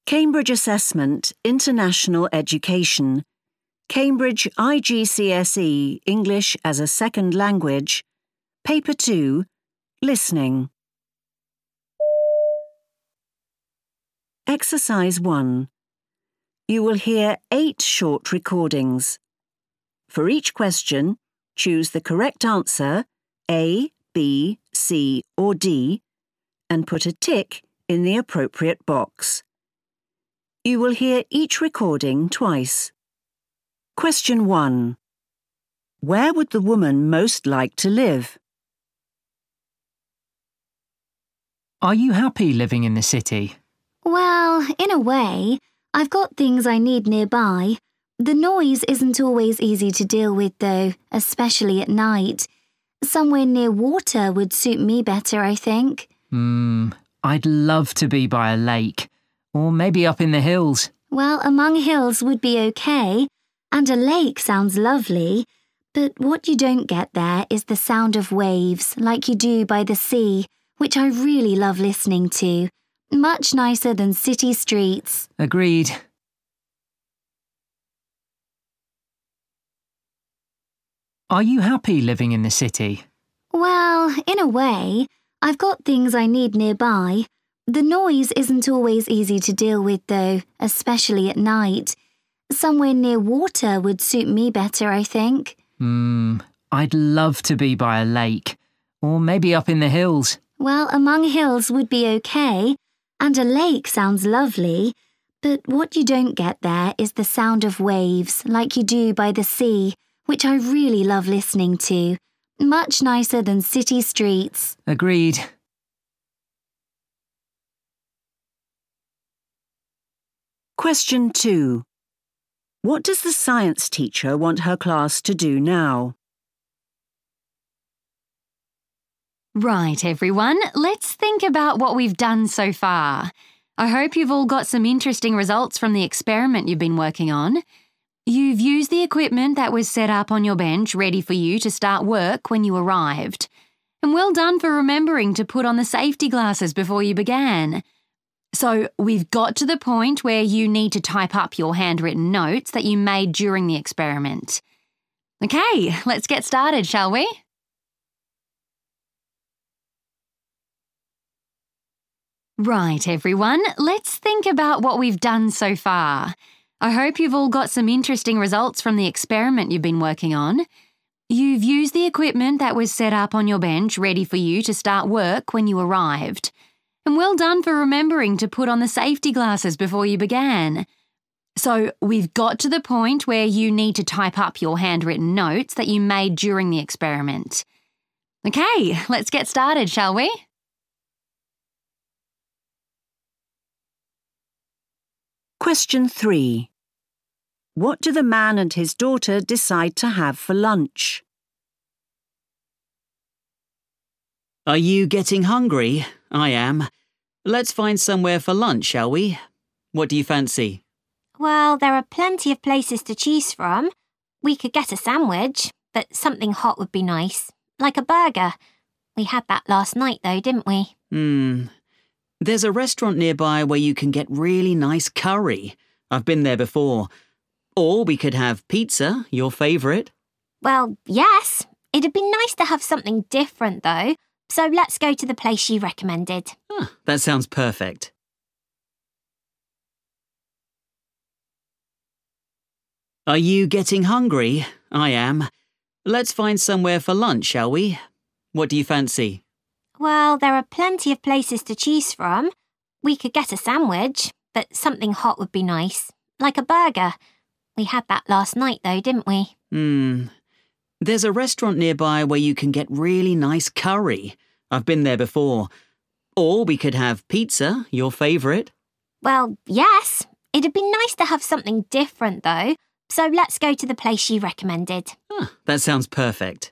Cambridge Assessment International Education, Cambridge IGCSE English as a Second Language, Paper 2, Listening. Exercise 1. You will hear 8 short recordings. For each question, choose the correct answer, A, B, C, or D, and put a tick in the appropriate box. You will hear each recording twice. Question 1. Where would the woman most like to live? Are you happy living in the city? Well, in a way, I've got things I need nearby. The noise isn't always easy to deal with though, especially at night. Somewhere near water would suit me better, I think. I'd love to be by a lake, or maybe up in the hills. Well, among hills would be okay, and a lake sounds lovely, but what you don't get there is the sound of waves, like you do by the sea, which I really love listening to. Much nicer than city streets. Agreed. Are you happy living in the city? Well, in a way, I've got things I need nearby. The noise isn't always easy to deal with though, especially at night. Somewhere near water would suit me better, I think. I'd love to be by a lake, or maybe up in the hills. Well, among hills would be okay, and a lake sounds lovely, but what you don't get there is the sound of waves, like you do by the sea, which I really love listening to. Much nicer than city streets. Agreed. Question 2. What does the science teacher want her class to do now? Right, everyone, let's think about what we've done so far. I hope you've all got some interesting results from the experiment you've been working on. You've used the equipment that was set up on your bench ready for you to start work when you arrived. And well done for remembering to put on the safety glasses before you began. So we've got to the point where you need to type up your handwritten notes that you made during the experiment. Okay, let's get started, shall we? Right, everyone, let's think about what we've done so far. I hope you've all got some interesting results from the experiment you've been working on. You've used the equipment that was set up on your bench ready for you to start work when you arrived. And well done for remembering to put on the safety glasses before you began. So we've got to the point where you need to type up your handwritten notes that you made during the experiment. Okay, let's get started, shall we? Question 3. What do the man and his daughter decide to have for lunch? Are you getting hungry? I am. Let's find somewhere for lunch, shall we? What do you fancy? Well, there are plenty of places to choose from. We could get a sandwich, but something hot would be nice, like a burger. We had that last night though, didn't we? There's a restaurant nearby where you can get really nice curry. I've been there before. Or we could have pizza, your favourite. Well, yes. It'd be nice to have something different though, so let's go to the place you recommended. That sounds perfect. Are you getting hungry? I am. Let's find somewhere for lunch, shall we? What do you fancy? Well, there are plenty of places to choose from. We could get a sandwich, but something hot would be nice, like a burger. We had that last night though, didn't we? There's a restaurant nearby where you can get really nice curry. I've been there before. Or we could have pizza, your favourite. Well, yes. It'd be nice to have something different though, so let's go to the place you recommended. That sounds perfect.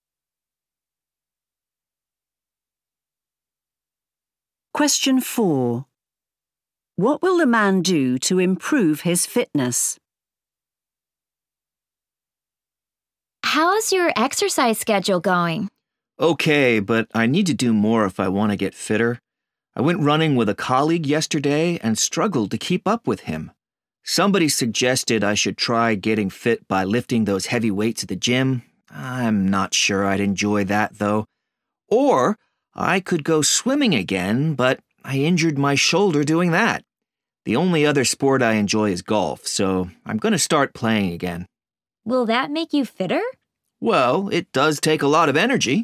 Question 4. What will the man do to improve his fitness? How's your exercise schedule going? Okay, but I need to do more if I want to get fitter. I went running with a colleague yesterday and struggled to keep up with him. Somebody suggested I should try getting fit by lifting those heavy weights at the gym. I'm not sure I'd enjoy that, though. Or I could go swimming again, but I injured my shoulder doing that. The only other sport I enjoy is golf, so I'm going to start playing again. Will that make you fitter? Well, it does take a lot of energy.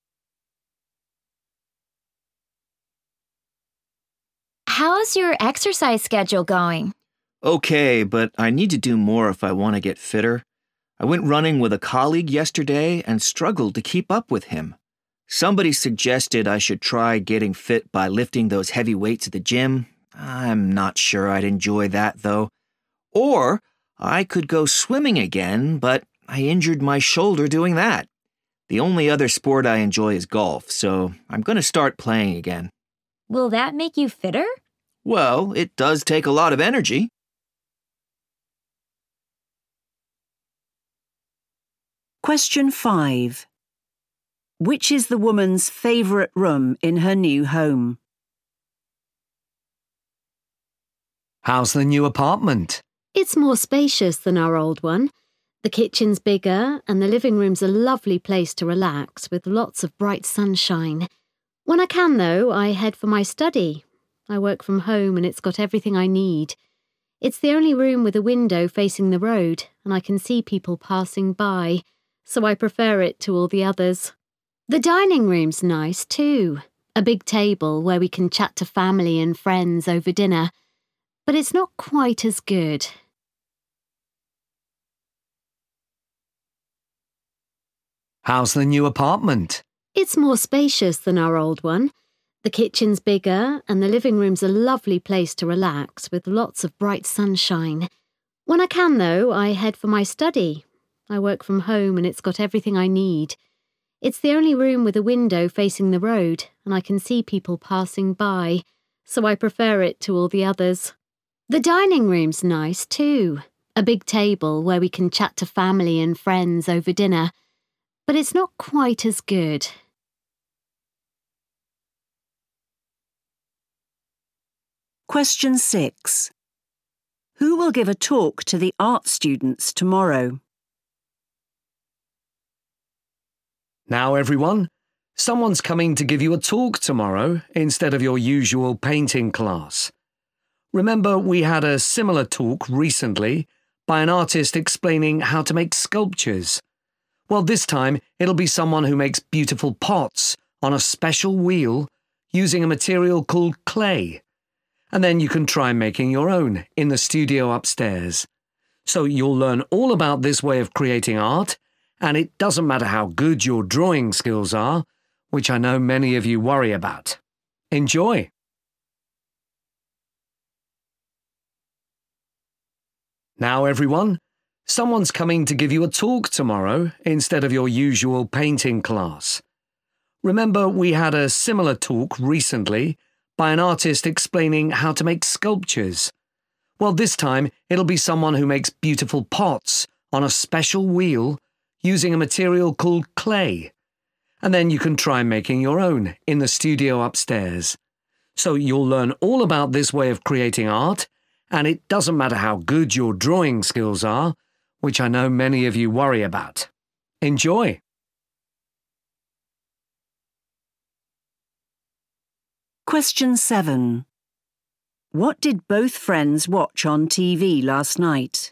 How's your exercise schedule going? Okay, but I need to do more if I want to get fitter. I went running with a colleague yesterday and struggled to keep up with him. Somebody suggested I should try getting fit by lifting those heavy weights at the gym. I'm not sure I'd enjoy that, though. Or I could go swimming again, but I injured my shoulder doing that. The only other sport I enjoy is golf, so I'm going to start playing again. Will that make you fitter? Well, it does take a lot of energy. Question 5. Which is the woman's favourite room in her new home? How's the new apartment? It's more spacious than our old one. The kitchen's bigger and the living room's a lovely place to relax with lots of bright sunshine. When I can, though, I head for my study. I work from home and it's got everything I need. It's the only room with a window facing the road and I can see people passing by, so I prefer it to all the others. The dining room's nice too. A big table where we can chat to family and friends over dinner. But it's not quite as good. How's the new apartment? It's more spacious than our old one. The kitchen's bigger and the living room's a lovely place to relax with lots of bright sunshine. When I can, though, I head for my study. I work from home and it's got everything I need. It's the only room with a window facing the road and I can see people passing by, so I prefer it to all the others. The dining room's nice too. A big table where we can chat to family and friends over dinner. But it's not quite as good. Question 6. Who will give a talk to the art students tomorrow? Now, everyone, someone's coming to give you a talk tomorrow instead of your usual painting class. Remember, we had a similar talk recently by an artist explaining how to make sculptures. Well, this time it'll be someone who makes beautiful pots on a special wheel using a material called clay. And then you can try making your own in the studio upstairs. So you'll learn all about this way of creating art, and it doesn't matter how good your drawing skills are, which I know many of you worry about. Enjoy! Now, everyone, someone's coming to give you a talk tomorrow instead of your usual painting class. Remember, we had a similar talk recently by an artist explaining how to make sculptures. Well, this time it'll be someone who makes beautiful pots on a special wheel using a material called clay. And then you can try making your own in the studio upstairs. So you'll learn all about this way of creating art, and it doesn't matter how good your drawing skills are, which I know many of you worry about. Enjoy! Question 7. What did both friends watch on TV last night?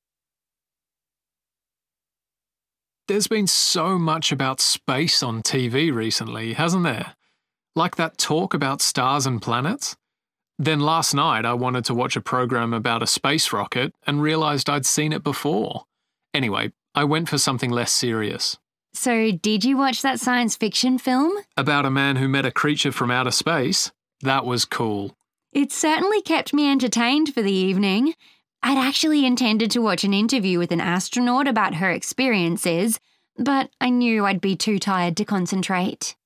There's been so much about space on TV recently, hasn't there? Like that talk about stars and planets? Then last night I wanted to watch a program about a space rocket and realised I'd seen it before. Anyway, I went for something less serious. So, did you watch that science fiction film? About a man who met a creature from outer space? That was cool. It certainly kept me entertained for the evening. I'd actually intended to watch an interview with an astronaut about her experiences, but I knew I'd be too tired to concentrate.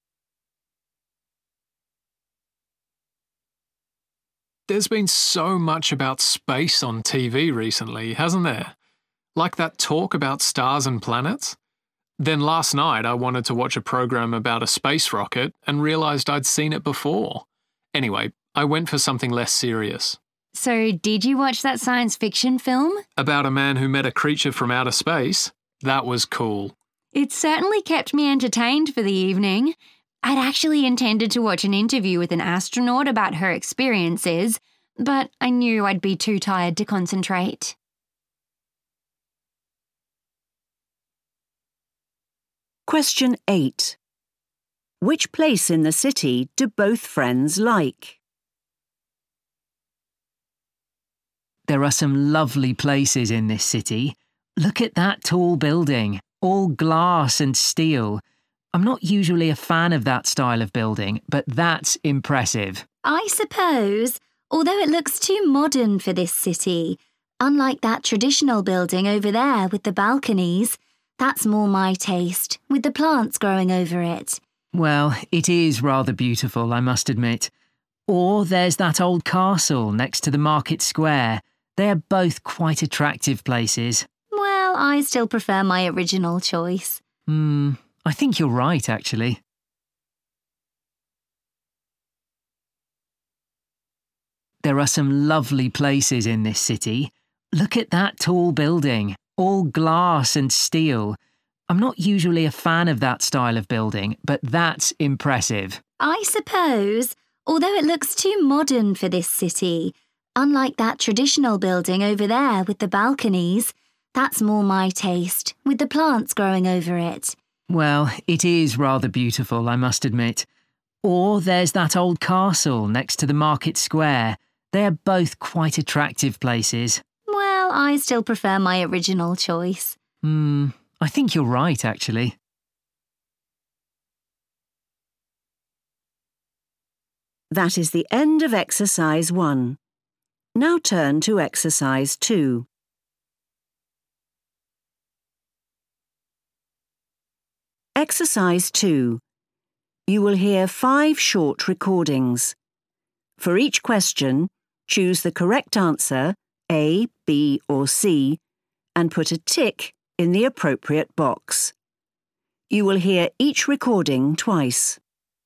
There's been so much about space on TV recently, hasn't there? Like that talk about stars and planets? Then last night I wanted to watch a program about a space rocket and realised I'd seen it before. Anyway, I went for something less serious. So, did you watch that science fiction film? About a man who met a creature from outer space? That was cool. It certainly kept me entertained for the evening. I'd actually intended to watch an interview with an astronaut about her experiences, but I knew I'd be too tired to concentrate. Question 8. Which place in the city do both friends like? There are some lovely places in this city. Look at that tall building, all glass and steel. I'm not usually a fan of that style of building, but that's impressive. I suppose, although it looks too modern for this city. Unlike that traditional building over there with the balconies, that's more my taste, with the plants growing over it. Well, it is rather beautiful, I must admit. Or there's that old castle next to the market square. They're both quite attractive places. Well, I still prefer my original choice. I think you're right, actually. There are some lovely places in this city. Look at that tall building, all glass and steel. I'm not usually a fan of that style of building, but that's impressive. I suppose, although it looks too modern for this city. Unlike that traditional building over there with the balconies, that's more my taste, with the plants growing over it. Well, it is rather beautiful, I must admit. Or there's that old castle next to the market square. They're both quite attractive places. Well, I still prefer my original choice. I think you're right, actually. That is the end of exercise 1. Now turn to exercise 2. Exercise 2. You will hear 5 short recordings. For each question, choose the correct answer, A, B or C, and put a tick in the appropriate box. You will hear each recording twice.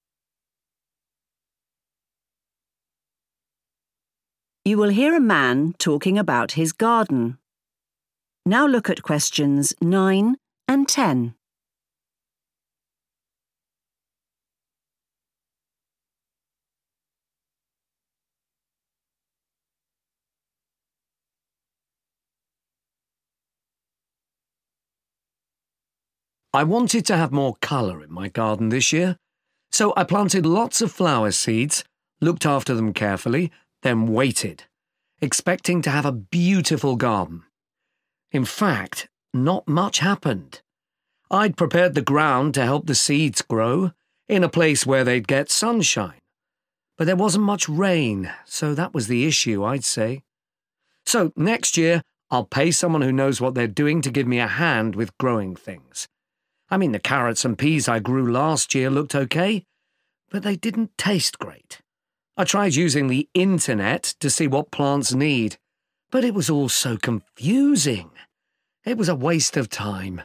You will hear a man talking about his garden. Now look at questions 9 and 10. I wanted to have more colour in my garden this year, so I planted lots of flower seeds, looked after them carefully, then waited, expecting to have a beautiful garden. In fact, not much happened. I'd prepared the ground to help the seeds grow, in a place where they'd get sunshine. But there wasn't much rain, so that was the issue, I'd say. So next year, I'll pay someone who knows what they're doing to give me a hand with growing things. I mean, the carrots and peas I grew last year looked okay, but they didn't taste great. I tried using the internet to see what plants need, but it was all so confusing. It was a waste of time.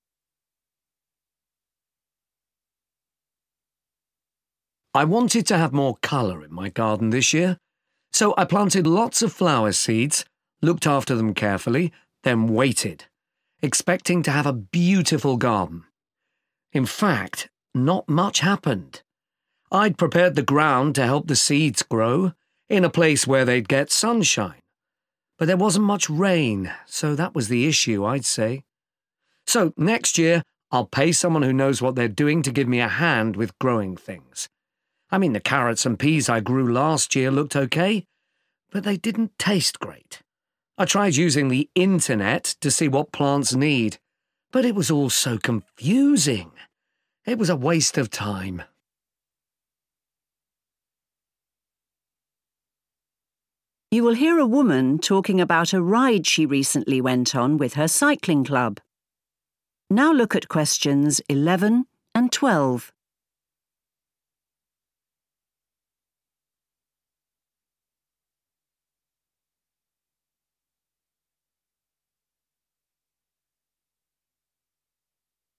I wanted to have more colour in my garden this year, so I planted lots of flower seeds, looked after them carefully, then waited, expecting to have a beautiful garden. In fact, not much happened. I'd prepared the ground to help the seeds grow, in a place where they'd get sunshine. But there wasn't much rain, so that was the issue, I'd say. So next year, I'll pay someone who knows what they're doing to give me a hand with growing things. I mean, the carrots and peas I grew last year looked okay, but they didn't taste great. I tried using the internet to see what plants need, but it was all so confusing. It was a waste of time. You will hear a woman talking about a ride she recently went on with her cycling club. Now look at questions 11 and 12.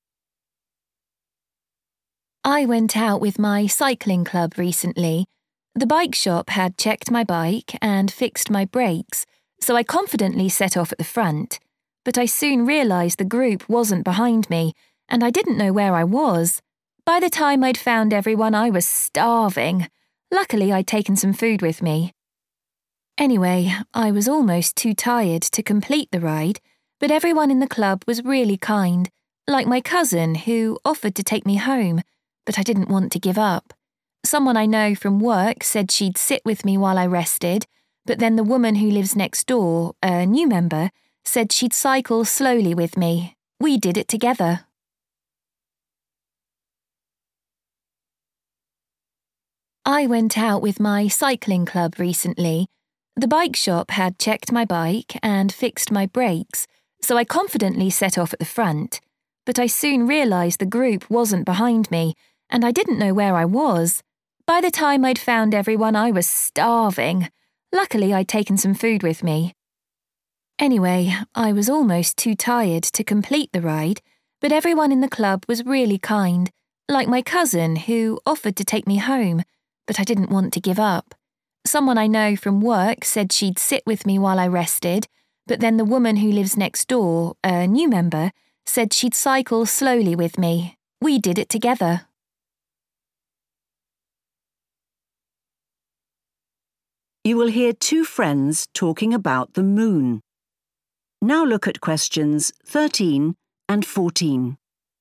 I went out with my cycling club recently. The bike shop had checked my bike and fixed my brakes, so I confidently set off at the front. But I soon realised the group wasn't behind me, and I didn't know where I was. By the time I'd found everyone, I was starving. Luckily, I'd taken some food with me. Anyway, I was almost too tired to complete the ride, but everyone in the club was really kind, like my cousin who offered to take me home, but I didn't want to give up. Someone I know from work said she'd sit with me while I rested, but then the woman who lives next door, a new member, said she'd cycle slowly with me. We did it together. I went out with my cycling club recently. The bike shop had checked my bike and fixed my brakes, so I confidently set off at the front. But I soon realised the group wasn't behind me, and I didn't know where I was. By the time I'd found everyone, I was starving. Luckily, I'd taken some food with me. Anyway, I was almost too tired to complete the ride, but everyone in the club was really kind, like my cousin who offered to take me home, but I didn't want to give up. Someone I know from work said she'd sit with me while I rested, but then the woman who lives next door, a new member, said she'd cycle slowly with me. We did it together. You will hear two friends talking about the moon. Now look at questions 13 and 14.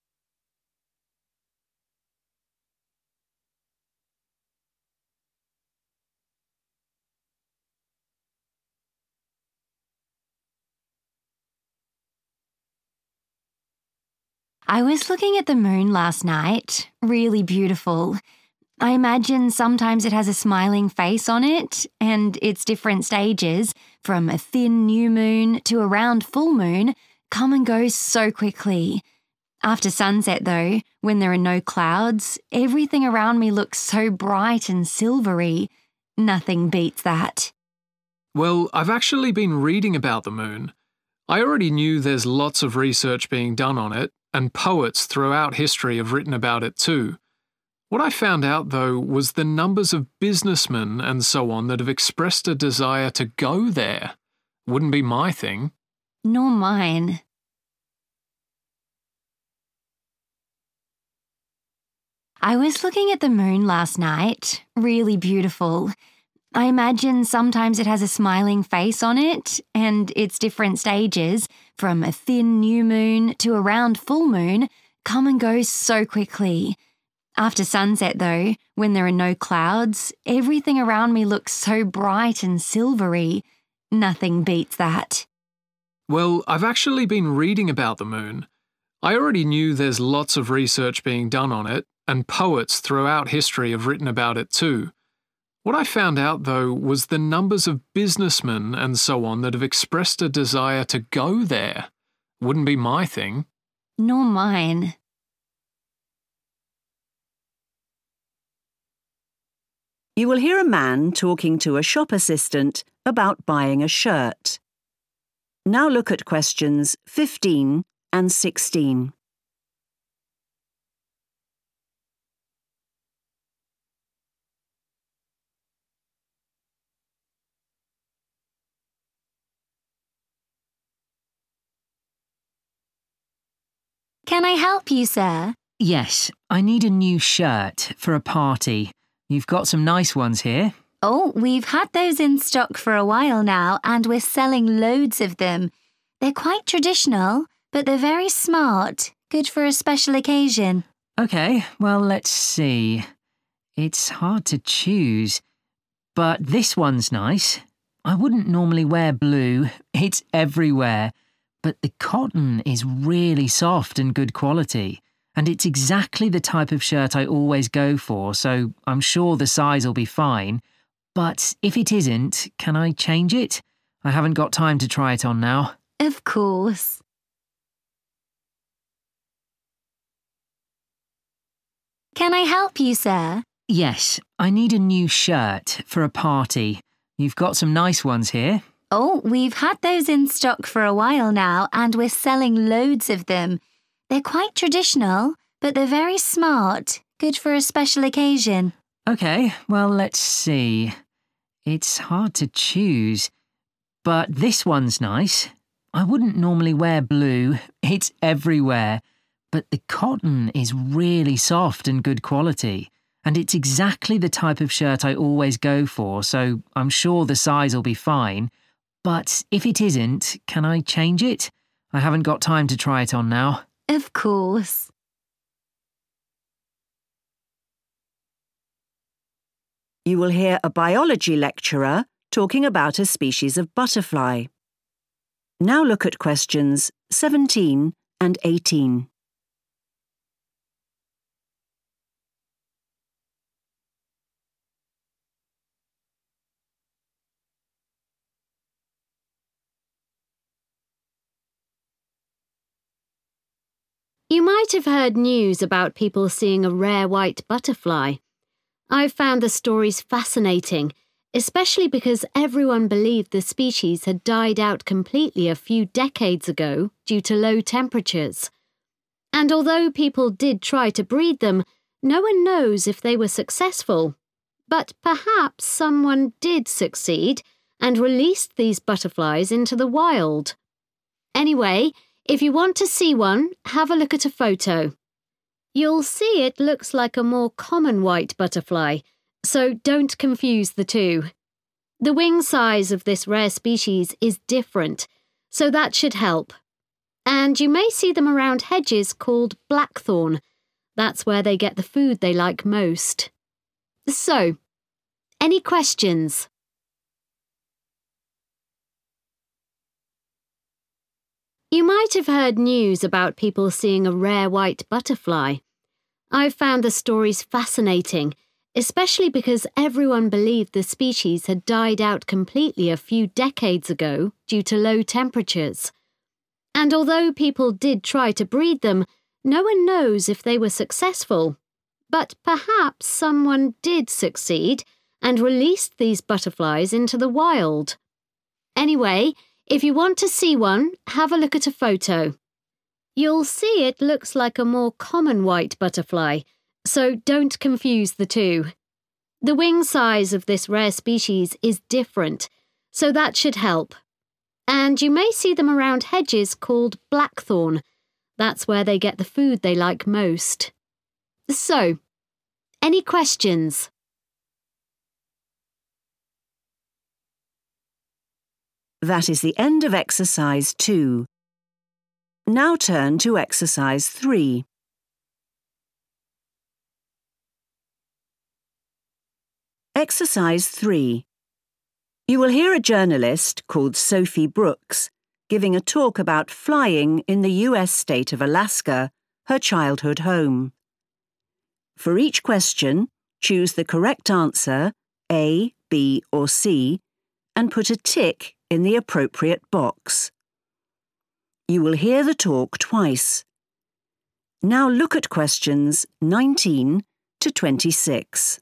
I was looking at the moon last night. Really beautiful. I imagine sometimes it has a smiling face on it, and its different stages, from a thin new moon to a round full moon, come and go so quickly. After sunset, though, when there are no clouds, everything around me looks so bright and silvery. Nothing beats that. Well, I've actually been reading about the moon. I already knew there's lots of research being done on it, and poets throughout history have written about it too. What I found out, though, was the numbers of businessmen and so on that have expressed a desire to go there. Wouldn't be my thing. Nor mine. I was looking at the moon last night. Really beautiful. I imagine sometimes it has a smiling face on it, and its different stages, from a thin new moon to a round full moon, come and go so quickly. After sunset, though, when there are no clouds, everything around me looks so bright and silvery. Nothing beats that. Well, I've actually been reading about the moon. I already knew there's lots of research being done on it, and poets throughout history have written about it too. What I found out, though, was the numbers of businessmen and so on that have expressed a desire to go there. Wouldn't be my thing. Nor mine. You will hear a man talking to a shop assistant about buying a shirt. Now look at questions 15 and 16. Can I help you, sir? Yes, I need a new shirt for a party. You've got some nice ones here. Oh, we've had those in stock for a while now, and we're selling loads of them. They're quite traditional, but they're very smart. Good for a special occasion. OK, well, let's see. It's hard to choose, but this one's nice. I wouldn't normally wear blue. It's everywhere. But the cotton is really soft and good quality. And it's exactly the type of shirt I always go for, so I'm sure the size will be fine. But if it isn't, can I change it? I haven't got time to try it on now. Of course. Can I help you, sir? Yes, I need a new shirt for a party. You've got some nice ones here. Oh, we've had those in stock for a while now, and we're selling loads of them. They're quite traditional, but they're very smart. Good for a special occasion. OK, well, let's see. It's hard to choose, but this one's nice. I wouldn't normally wear blue. It's everywhere. But the cotton is really soft and good quality. And it's exactly the type of shirt I always go for, so I'm sure the size will be fine. But if it isn't, can I change it? I haven't got time to try it on now. Of course. You will hear a biology lecturer talking about a species of butterfly. Now look at questions 17 and 18. You might have heard news about people seeing a rare white butterfly. I've found the stories fascinating, especially because everyone believed the species had died out completely a few decades ago due to low temperatures. And although people did try to breed them, no one knows if they were successful. But perhaps someone did succeed and released these butterflies into the wild. Anyway, if you want to see one, have a look at a photo. You'll see it looks like a more common white butterfly, so don't confuse the two. The wing size of this rare species is different, so that should help. And you may see them around hedges called blackthorn. That's where they get the food they like most. So, any questions? You might have heard news about people seeing a rare white butterfly. I've found the stories fascinating, especially because everyone believed the species had died out completely a few decades ago due to low temperatures. And although people did try to breed them, no one knows if they were successful. But perhaps someone did succeed and released these butterflies into the wild. Anyway, if you want to see one, have a look at a photo. You'll see it looks like a more common white butterfly, so don't confuse the two. The wing size of this rare species is different, so that should help. And you may see them around hedges called blackthorn. That's where they get the food they like most. So, any questions? That is the end of exercise 2. Now turn to exercise 3. Exercise 3. You will hear a journalist called Sophie Brooks giving a talk about flying in the US state of Alaska, her childhood home. For each question, choose the correct answer, A, B, or C, and put a tick in the appropriate box. You will hear the talk twice. Now look at questions 19 to 26.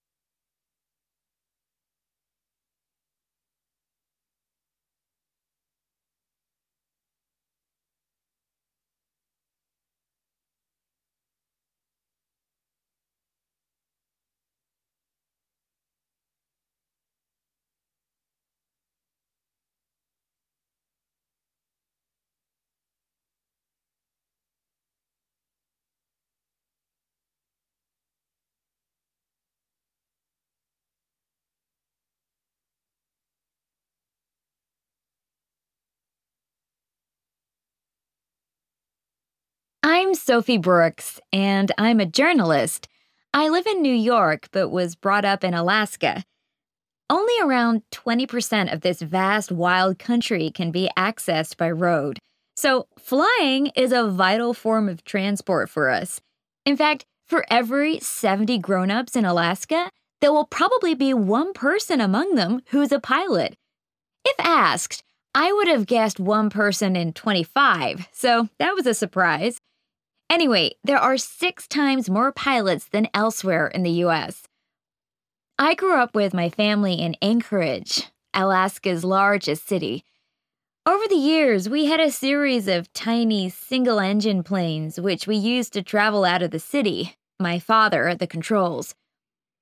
I'm Sophie Brooks, and I'm a journalist. I live in New York, but was brought up in Alaska. Only around 20% of this vast wild country can be accessed by road, so flying is a vital form of transport for us. In fact, for every 70 grown-ups in Alaska, there will probably be one person among them who's a pilot. If asked, I would have guessed one person in 25, so that was a surprise. Anyway, there are 6 times more pilots than elsewhere in the U.S. I grew up with my family in Anchorage, Alaska's largest city. Over the years, we had a series of tiny single-engine planes which we used to travel out of the city, my father at the controls.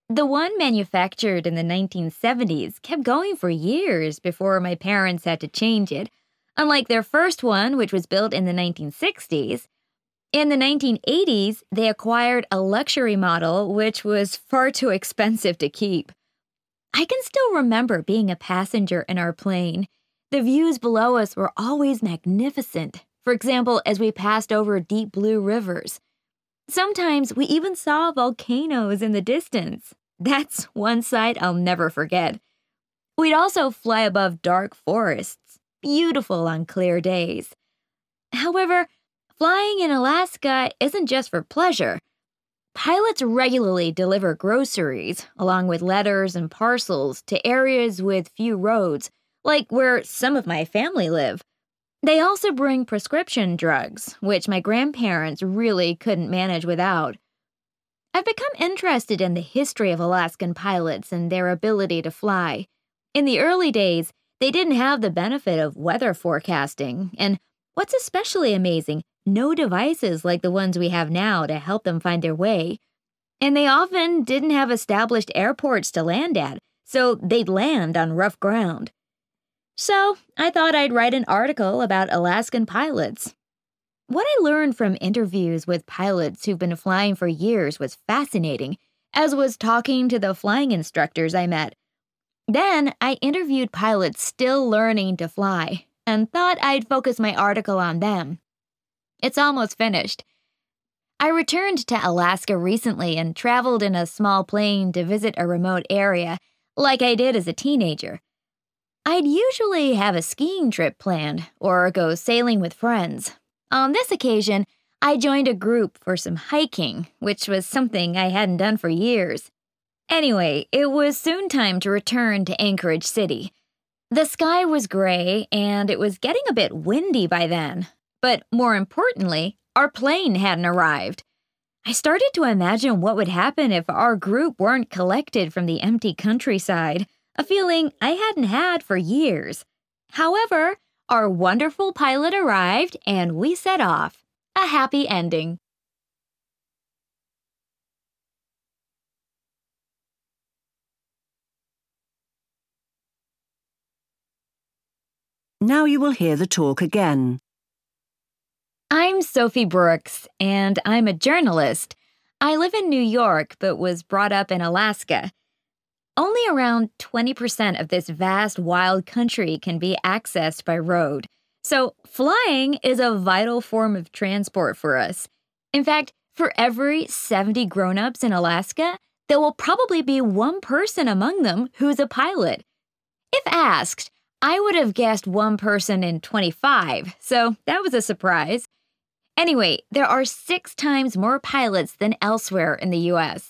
The one manufactured in the 1970s kept going for years before my parents had to change it, unlike their first one, which was built in the 1960s. In the 1980s, they acquired a luxury model, which was far too expensive to keep. I can still remember being a passenger in our plane. The views below us were always magnificent, for example, as we passed over deep blue rivers. Sometimes we even saw volcanoes in the distance. That's one sight I'll never forget. We'd also fly above dark forests, beautiful on clear days. However, flying in Alaska isn't just for pleasure. Pilots regularly deliver groceries, along with letters and parcels, to areas with few roads, like where some of my family live. They also bring prescription drugs, which my grandparents really couldn't manage without. I've become interested in the history of Alaskan pilots and their ability to fly. In the early days, they didn't have the benefit of weather forecasting, and what's especially amazing, no devices like the ones we have now to help them find their way. And they often didn't have established airports to land at, so they'd land on rough ground. So I thought I'd write an article about Alaskan pilots. What I learned from interviews with pilots who've been flying for years was fascinating, as was talking to the flying instructors I met. Then I interviewed pilots still learning to fly, and thought I'd focus my article on them. It's almost finished. I returned to Alaska recently and traveled in a small plane to visit a remote area, like I did as a teenager. I'd usually have a skiing trip planned or go sailing with friends. On this occasion, I joined a group for some hiking, which was something I hadn't done for years. Anyway, it was soon time to return to Anchorage City. The sky was gray and it was getting a bit windy by then. But more importantly, our plane hadn't arrived. I started to imagine what would happen if our group weren't collected from the empty countryside, a feeling I hadn't had for years. However, our wonderful pilot arrived and we set off. A happy ending. Now you will hear the talk again. I'm Sophie Brooks, and I'm a journalist. I live in New York, but was brought up in Alaska. Only around 20% of this vast wild country can be accessed by road, so flying is a vital form of transport for us. In fact, for every 70 grown-ups in Alaska, there will probably be one person among them who's a pilot. If asked, I would have guessed one person in 25, so that was a surprise. Anyway, there are 6 times more pilots than elsewhere in the U.S.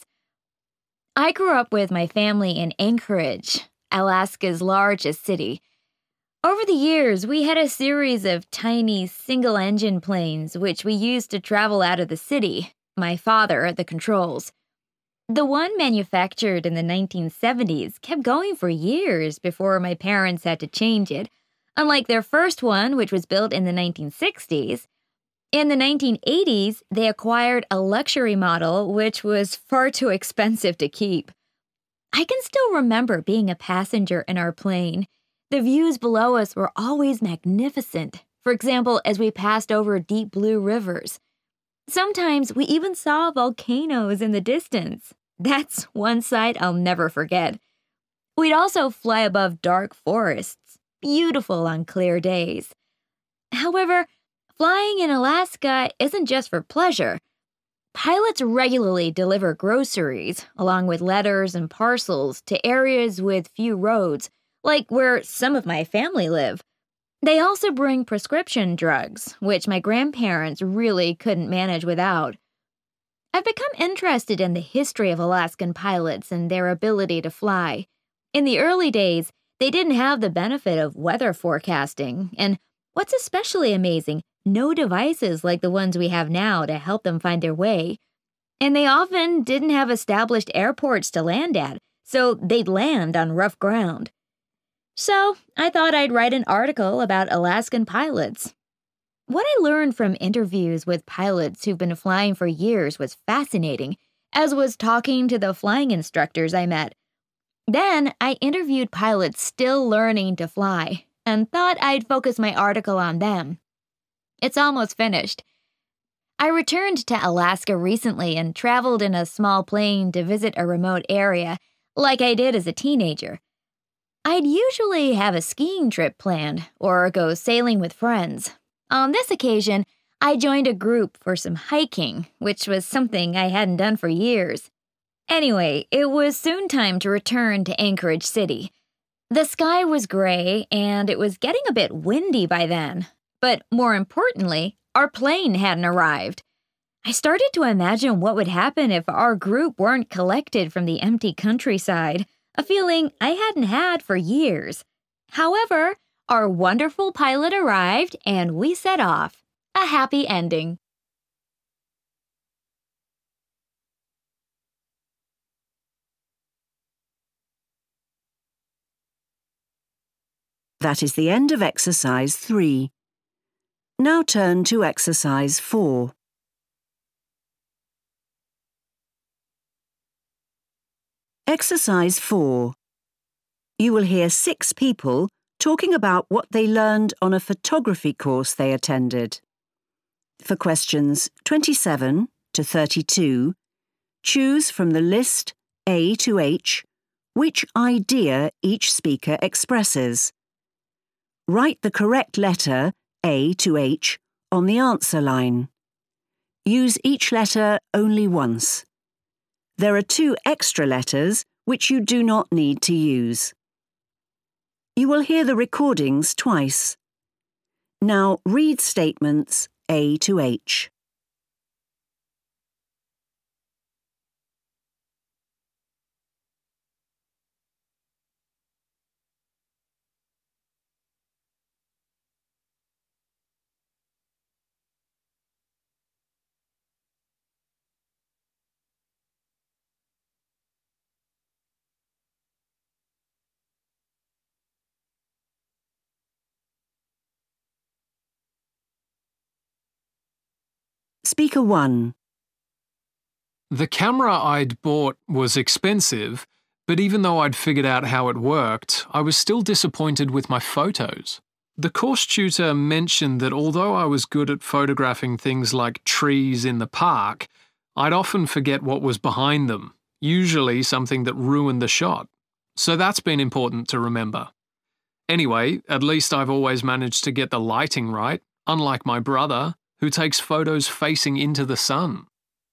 I grew up with my family in Anchorage, Alaska's largest city. Over the years, we had a series of tiny single-engine planes which we used to travel out of the city, my father at the controls. The one manufactured in the 1970s kept going for years before my parents had to change it, unlike their first one, which was built in the 1960s. In the 1980s, they acquired a luxury model, which was far too expensive to keep. I can still remember being a passenger in our plane. The views below us were always magnificent, for example, as we passed over deep blue rivers. Sometimes we even saw volcanoes in the distance. That's one sight I'll never forget. We'd also fly above dark forests, beautiful on clear days. However, flying in Alaska isn't just for pleasure. Pilots regularly deliver groceries, along with letters and parcels, to areas with few roads, like where some of my family live. They also bring prescription drugs, which my grandparents really couldn't manage without. I've become interested in the history of Alaskan pilots and their ability to fly. In the early days, they didn't have the benefit of weather forecasting, and what's especially amazing, no devices like the ones we have now to help them find their way. And they often didn't have established airports to land at, so they'd land on rough ground. So I thought I'd write an article about Alaskan pilots. What I learned from interviews with pilots who've been flying for years was fascinating, as was talking to the flying instructors I met. Then I interviewed pilots still learning to fly and thought I'd focus my article on them. It's almost finished. I returned to Alaska recently and traveled in a small plane to visit a remote area, like I did as a teenager. I'd usually have a skiing trip planned or go sailing with friends. On this occasion, I joined a group for some hiking, which was something I hadn't done for years. Anyway, it was soon time to return to Anchorage City. The sky was gray, and it was getting a bit windy by then. But more importantly, our plane hadn't arrived. I started to imagine what would happen if our group weren't collected from the empty countryside, a feeling I hadn't had for years. However, our wonderful pilot arrived, and we set off. A happy ending. That is the end of exercise 3. Now turn to exercise 4. Exercise 4. You will hear 6 people talking about what they learned on a photography course they attended. For questions 27 to 32, choose from the list A to H which idea each speaker expresses. Write the correct letter A to H on the answer line. Use each letter only once. There are 2 extra letters which you do not need to use. You will hear the recordings twice. Now read statements A to H. Speaker 1. The camera I'd bought was expensive, but even though I'd figured out how it worked, I was still disappointed with my photos. The course tutor mentioned that although I was good at photographing things like trees in the park, I'd often forget what was behind them, usually something that ruined the shot. So that's been important to remember. Anyway, at least I've always managed to get the lighting right, unlike my brother, who takes photos facing into the sun.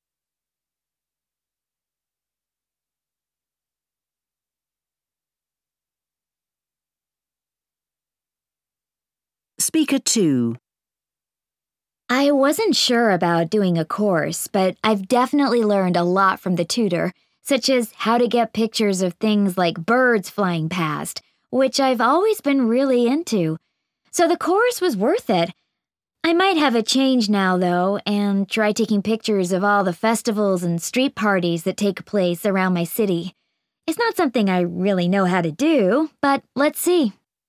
Speaker 2. I wasn't sure about doing a course, but I've definitely learned a lot from the tutor, such as how to get pictures of things like birds flying past, which I've always been really into. So the course was worth it. I might have a change now, though, and try taking pictures of all the festivals and street parties that take place around my city. It's not something I really know how to do, but let's see.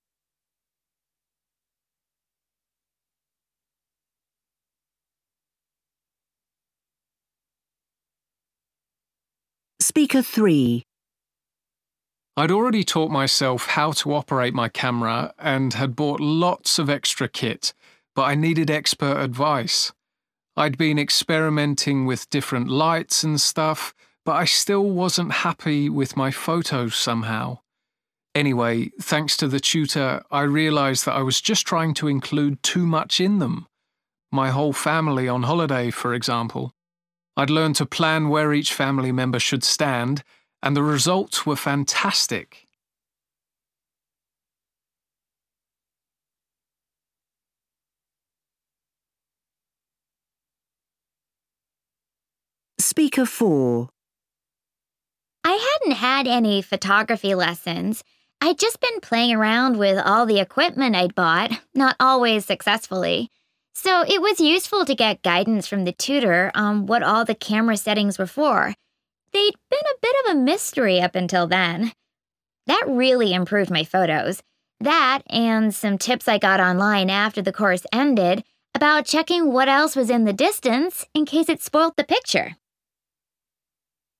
Speaker 3. I'd already taught myself how to operate my camera and had bought lots of extra kit, but I needed expert advice. I'd been experimenting with different lights and stuff, but I still wasn't happy with my photos somehow. Anyway, thanks to the tutor, I realised that I was just trying to include too much in them. My whole family on holiday, for example. I'd learned to plan where each family member should stand, and the results were fantastic. Speaker 4. I hadn't had any photography lessons. I'd just been playing around with all the equipment I'd bought, not always successfully. So it was useful to get guidance from the tutor on what all the camera settings were for. They'd been a bit of a mystery up until then. That really improved my photos. That and some tips I got online after the course ended about checking what else was in the distance in case it spoilt the picture.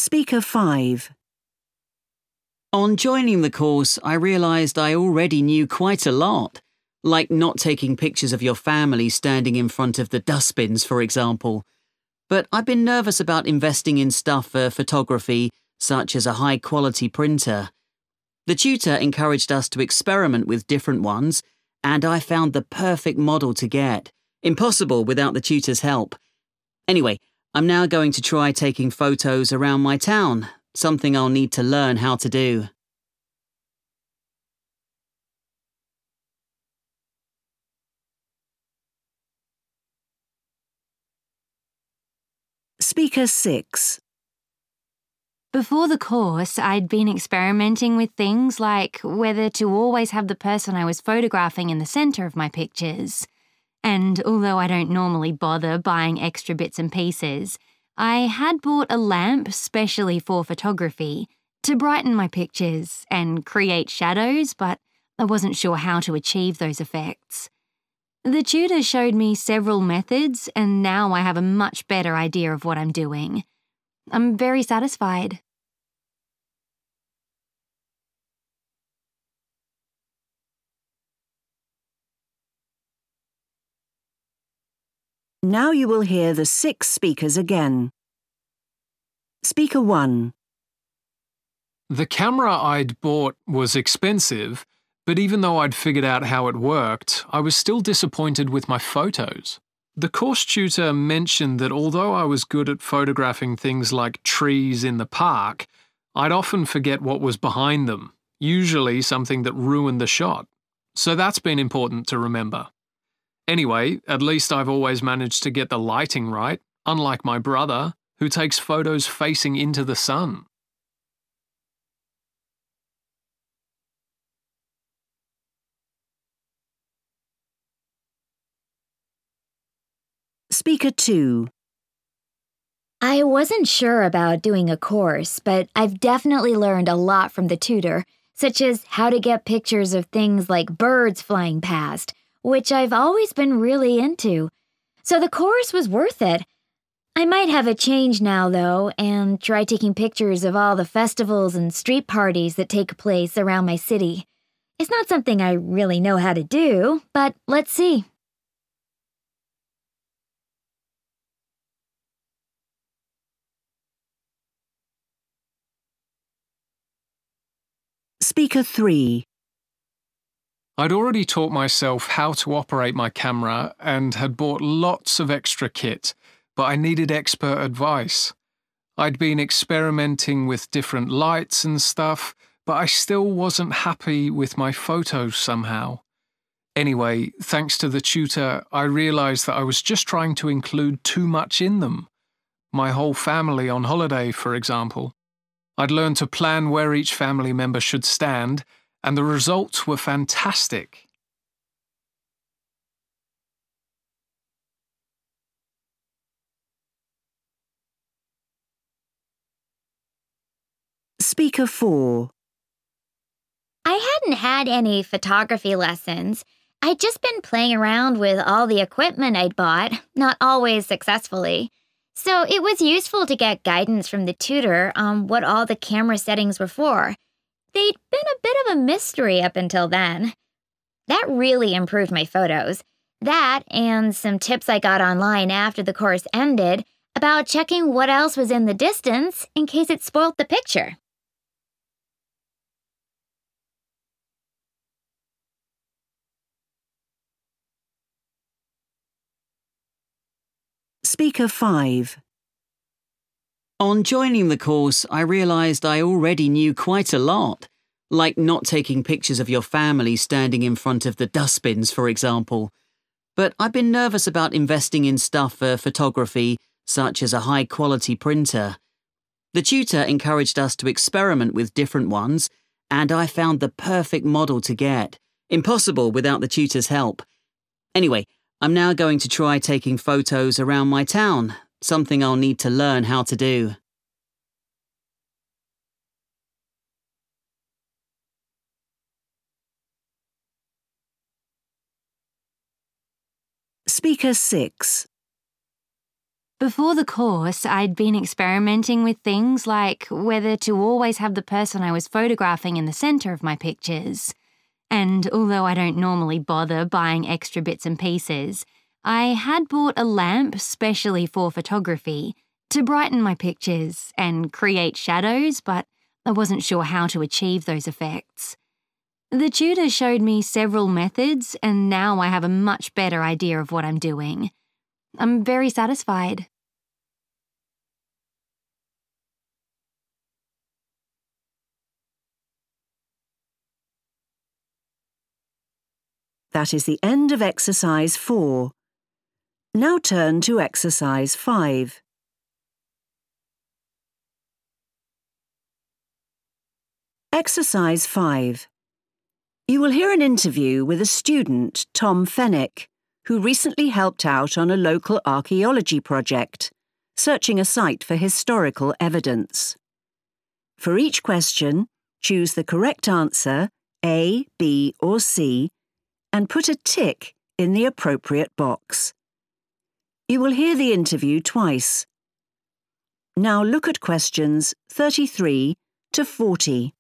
Speaker 5. On joining the course, I realised I already knew quite a lot, like not taking pictures of your family standing in front of the dustbins, for example. But I've been nervous about investing in stuff for photography, such as a high-quality printer. The tutor encouraged us to experiment with different ones, and I found the perfect model to get. Impossible without the tutor's help. Anyway, I'm now going to try taking photos around my town, something I'll need to learn how to do. Speaker 6. Before the course, I'd been experimenting with things like whether to always have the person I was photographing in the centre of my pictures. And although I don't normally bother buying extra bits and pieces, I had bought a lamp specially for photography to brighten my pictures and create shadows, but I wasn't sure how to achieve those effects. The tutor showed me several methods, and now I have a much better idea of what I'm doing. I'm very satisfied. Now you will hear the 6 speakers again. Speaker 1. The camera I'd bought was expensive, but even though I'd figured out how it worked, I was still disappointed with my photos. The course tutor mentioned that although I was good at photographing things like trees in the park, I'd often forget what was behind them, usually something that ruined the shot. So that's been important to remember. Anyway, at least I've always managed to get the lighting right, unlike my brother, who takes photos facing into the sun. Speaker 2. I wasn't sure about doing a course, but I've definitely learned a lot from the tutor, such as how to get pictures of things like birds flying past, which I've always been really into. So the course was worth it. I might have a change now, though, and try taking pictures of all the festivals and street parties that take place around my city. It's not something I really know how to do, but let's see. Speaker 3. I'd already taught myself how to operate my camera and had bought lots of extra kit, but I needed expert advice. I'd been experimenting with different lights and stuff, but I still wasn't happy with my photos somehow. Anyway, thanks to the tutor, I realised that I was just trying to include too much in them. My whole family on holiday, for example. I'd learned to plan where each family member should stand, and the results were fantastic. Speaker 4. I hadn't had any photography lessons. I'd just been playing around with all the equipment I'd bought, not always successfully. So it was useful to get guidance from the tutor on what all the camera settings were for. They'd been a bit of a mystery up until then. That really improved my photos. That and some tips I got online after the course ended about checking what else was in the distance in case it spoilt the picture. Speaker 5. On joining the course, I realised I already knew quite a lot, like not taking pictures of your family standing in front of the dustbins, for example. But I've been nervous about investing in stuff for photography, such as a high-quality printer. The tutor encouraged us to experiment with different ones, and I found the perfect model to get. Impossible without the tutor's help. Anyway, I'm now going to try taking photos around my town, something I'll need to learn how to do. Speaker 6. Before the course, I'd been experimenting with things like whether to always have the person I was photographing in the centre of my pictures. And although I don't normally bother buying extra bits and pieces, I had bought a lamp specially for photography to brighten my pictures and create shadows, but I wasn't sure how to achieve those effects. The tutor showed me several methods, and now I have a much better idea of what I'm doing. I'm very satisfied. That is the end of exercise 4. Now turn to exercise 5. Exercise 5. You will hear an interview with a student, Tom Fennick, who recently helped out on a local archaeology project, searching a site for historical evidence. For each question, choose the correct answer, A, B, or C, and put a tick in the appropriate box. You will hear the interview twice. Now look at questions 33 to 40.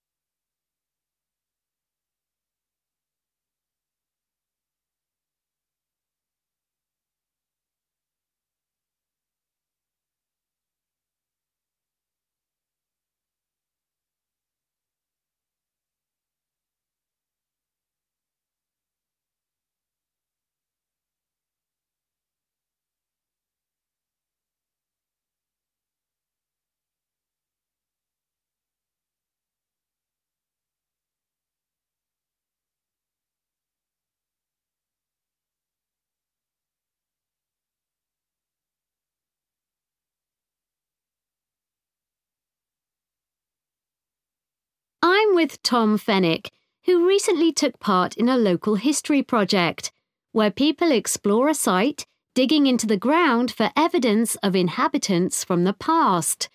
I'm with Tom Fennick, who recently took part in a local history project, where people explore a site, digging into the ground for evidence of inhabitants from the past.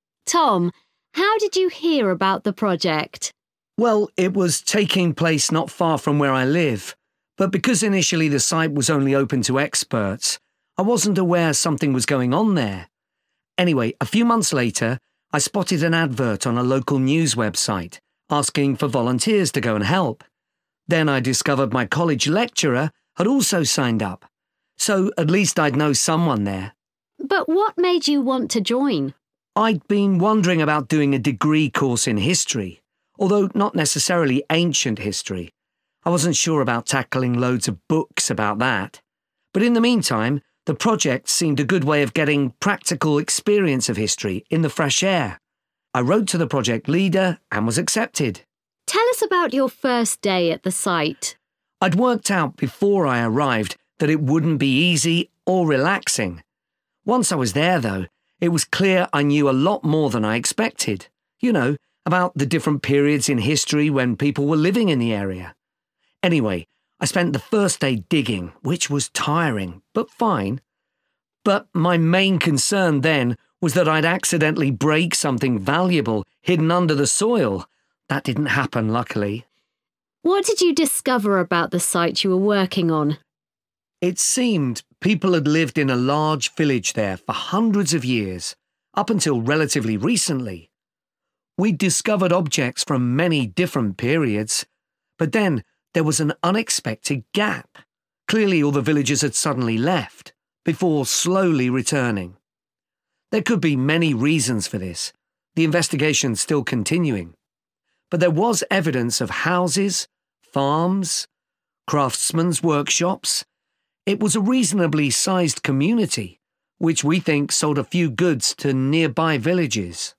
Tom, how did you hear about the project? Well, it was taking place not far from where I live, but because initially the site was only open to experts, I wasn't aware something was going on there. Anyway, a few months later, I spotted an advert on a local news website asking for volunteers to go and help. Then I discovered my college lecturer had also signed up, so at least I'd know someone there. But what made you want to join? I'd been wondering about doing a degree course in history, although not necessarily ancient history. I wasn't sure about tackling loads of books about that. But in the meantime, the project seemed a good way of getting practical experience of history in the fresh air. I wrote to the project leader and was accepted. Tell us about your first day at the site. I'd worked out before I arrived that it wouldn't be easy or relaxing. Once I was there, though, it was clear I knew a lot more than I expected. You know, about the different periods in history when people were living in the area. Anyway, I spent the first day digging, which was tiring, but fine. But my main concern then was that I'd accidentally break something valuable hidden under the soil. That didn't happen, luckily. What did you discover about the site you were working on? It seemed people had lived in a large village there for hundreds of years, up until relatively recently. We'd discovered objects from many different periods, but then there was an unexpected gap. Clearly all the villagers had suddenly left, before slowly returning. There could be many reasons for this, the investigation's still continuing. But there was evidence of houses, farms, craftsmen's workshops. It was a reasonably sized community, which we think sold a few goods to nearby villages.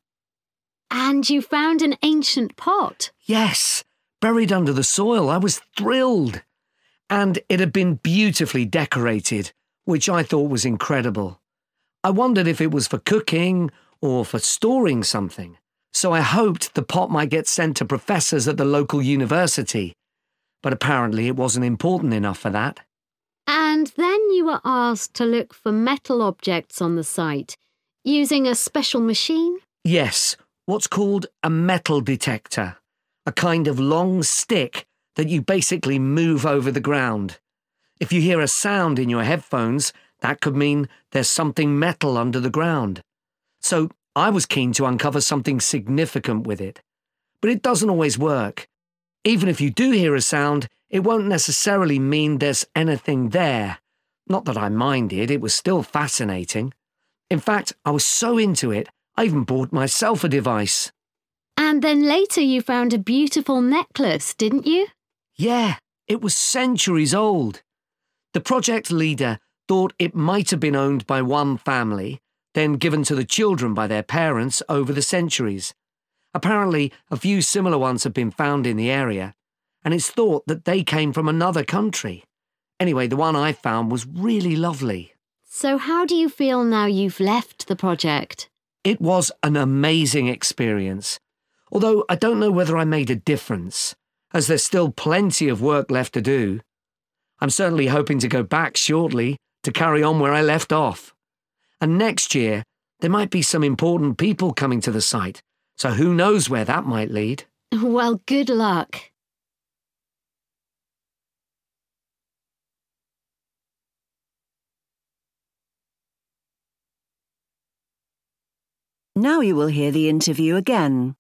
And you found an ancient pot? Yes, buried under the soil. I was thrilled. And it had been beautifully decorated, which I thought was incredible. I wondered if it was for cooking or for storing something, so I hoped the pot might get sent to professors at the local university. But apparently it wasn't important enough for that. And then you were asked to look for metal objects on the site, using a special machine? Yes, what's called a metal detector, a kind of long stick that you basically move over the ground. If you hear a sound in your headphones, That could mean there's something metal under the ground. So I was keen to uncover something significant with it. But it doesn't always work. Even if you do hear a sound, it won't necessarily mean there's anything there. Not that I minded, it was still fascinating. In fact, I was so into it, I even bought myself a device. And then later you found a beautiful necklace, didn't you? Yeah, it was centuries old. The project leader thought it might have been owned by one family, then given to the children by their parents over the centuries. Apparently, a few similar ones have been found in the area, and it's thought that they came from another country. Anyway, the one I found was really lovely. So how do you feel now you've left the project? It was an amazing experience, although I don't know whether I made a difference, as there's still plenty of work left to do. I'm certainly hoping to go back shortly to carry on where I left off. And next year, there might be some important people coming to the site, so who knows where that might lead. Well, good luck. Now you will hear the interview again.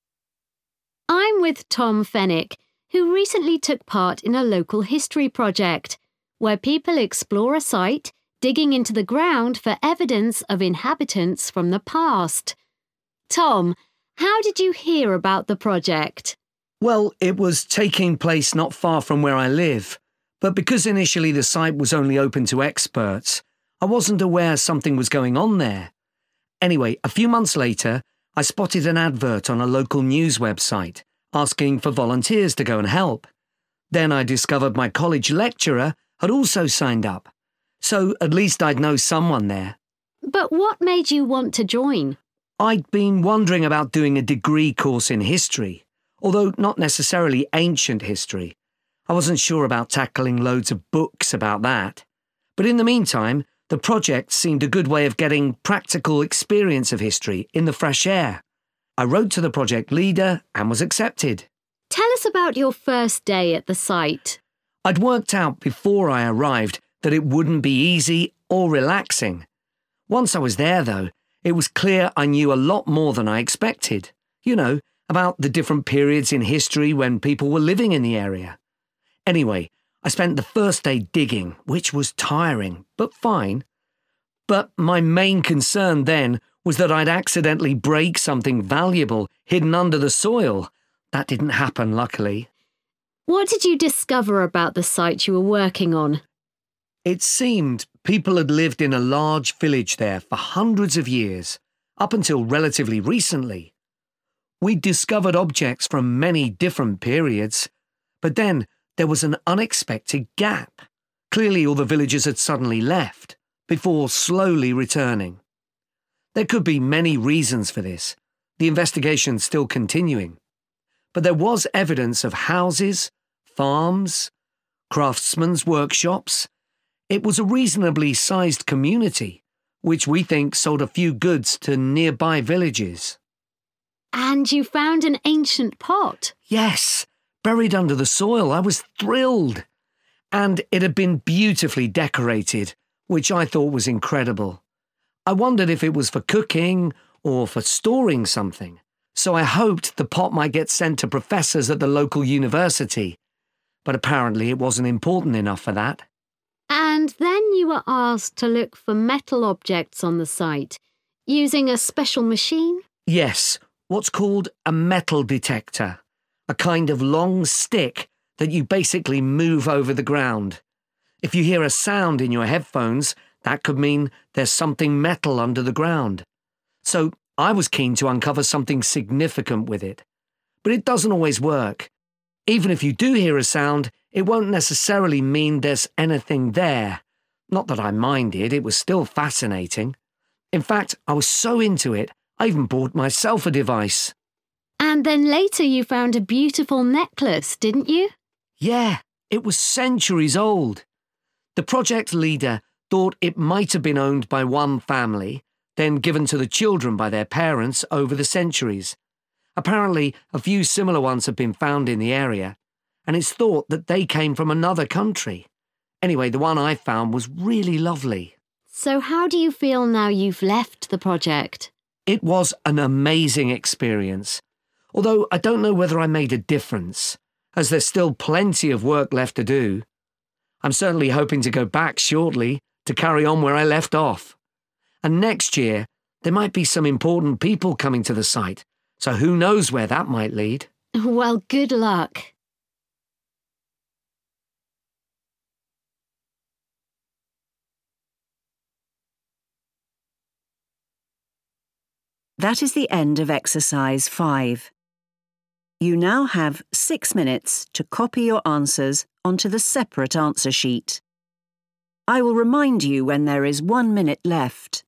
I'm with Tom Fennick, who recently took part in a local history project, where people explore a site, digging into the ground for evidence of inhabitants from the past. Tom, how did you hear about the project? Well, it was taking place not far from where I live, but because initially the site was only open to experts, I wasn't aware something was going on there. Anyway, a few months later, I spotted an advert on a local news website asking for volunteers to go and help. Then I discovered my college lecturer had also signed up, so at least I'd know someone there. But what made you want to join? I'd been wondering about doing a degree course in history, although not necessarily ancient history. I wasn't sure about tackling loads of books about that. But in the meantime, the project seemed a good way of getting practical experience of history in the fresh air. I wrote to the project leader and was accepted. Tell us about your first day at the site. I'd worked out before I arrived that it wouldn't be easy or relaxing. Once I was there, though, it was clear I knew a lot more than I expected. You know, about the different periods in history when people were living in the area. Anyway, I spent the first day digging, which was tiring, but fine. But my main concern then was that I'd accidentally break something valuable hidden under the soil. That didn't happen, luckily. What did you discover about the site you were working on? It seemed people had lived in a large village there for hundreds of years, up until relatively recently. We'd discovered objects from many different periods, but then there was an unexpected gap. Clearly all the villagers had suddenly left, before slowly returning. There could be many reasons for this, the investigation's still continuing. But there was evidence of houses, farms, craftsmen's workshops. It was a reasonably sized community, which we think sold a few goods to nearby villages. And you found an ancient pot? Yes, buried under the soil. I was thrilled. And it had been beautifully decorated, which I thought was incredible. I wondered if it was for cooking or for storing something, so I hoped the pot might get sent to professors at the local university. But apparently it wasn't important enough for that. And then you were asked to look for metal objects on the site, using a special machine? Yes, what's called a metal detector, a kind of long stick that you basically move over the ground. If you hear a sound in your headphones, that could mean there's something metal under the ground. So I was keen to uncover something significant with it. But it doesn't always work. Even if you do hear a sound, it won't necessarily mean there's anything there. Not that I minded, it was still fascinating. In fact, I was so into it, I even bought myself a device. And then later you found a beautiful necklace, didn't you? Yeah, it was centuries old. The project leader thought it might have been owned by one family, then given to the children by their parents over the centuries. Apparently, a few similar ones have been found in the area, and it's thought that they came from another country. Anyway, the one I found was really lovely. So how do you feel now you've left the project? It was an amazing experience, although I don't know whether I made a difference, as there's still plenty of work left to do. I'm certainly hoping to go back shortly to carry on where I left off. And next year, there might be some important people coming to the site, so who knows where that might lead. Well, good luck. That is the end of exercise 5. You now have 6 minutes to copy your answers onto the separate answer sheet. I will remind you when there is 1 minute left.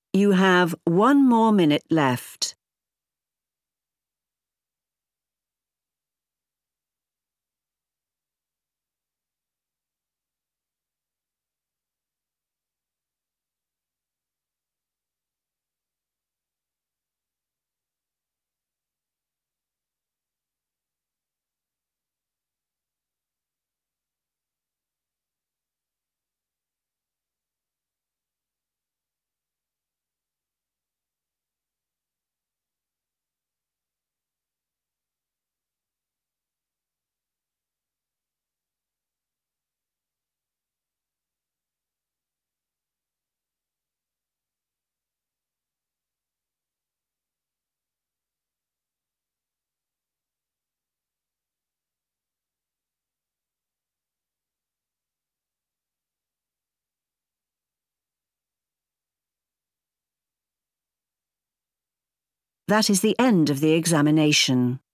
You have 1 more minute left. That is the end of the examination.